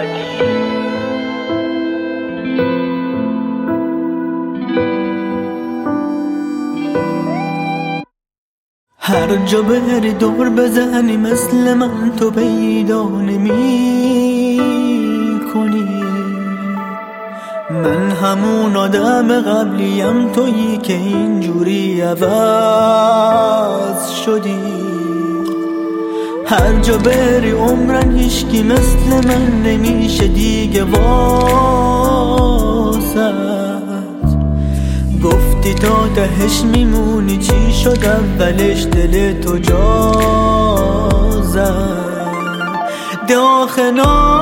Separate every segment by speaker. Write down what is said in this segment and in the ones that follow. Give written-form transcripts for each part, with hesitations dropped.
Speaker 1: هر جا بری دور بزنی مثل من تو پیدا نمی کنی. من همون آدم قبلیم، تویی که اینجوری عوض شدی. هر جا بری عمرن هیچکی مثل من نمیشه دیگه واسد. گفتی تا تهش میمونی، چی شد اولش دل تو جا زد. داخل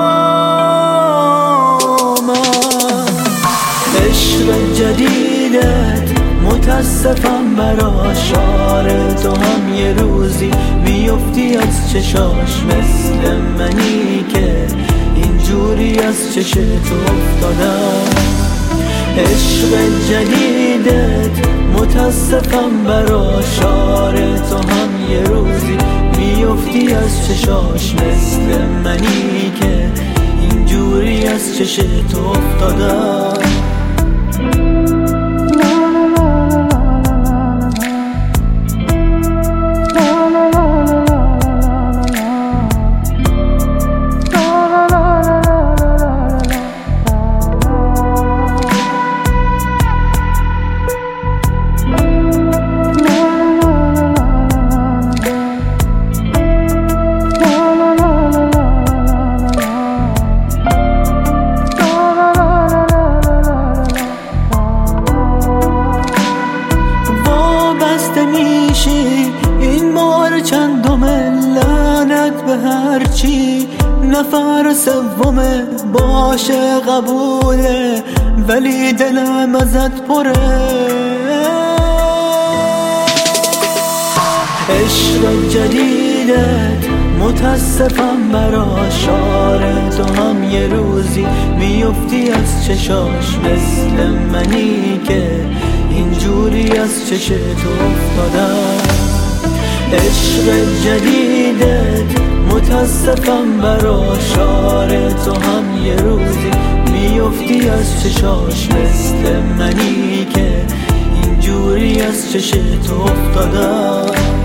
Speaker 1: عشق جدیدت متاسفم برا شعار تو هم یه روزی میفتی از چشاش مثل منی که اینجوری از چش تو افتادم. عشق جدیدت متاسفم برا شعار تو هم یه روزی میفتی از چشاش مثل منی که اینجوری از چش تو افتادم. این بار چندم لعنت به هرچی، نفر سومه باشه قبوله ولی دلم ازت پره. عشق جدیدت متاسفم برا شعار تو هم یه روزی میفتی از چشاش مثل منی که اینجوری از چش تو افتادم. عشق جدیدت متاسفم برا شعار تو هم یه روزی میفتی از چشاش مثل منی که اینجوری از چش تو افتادم.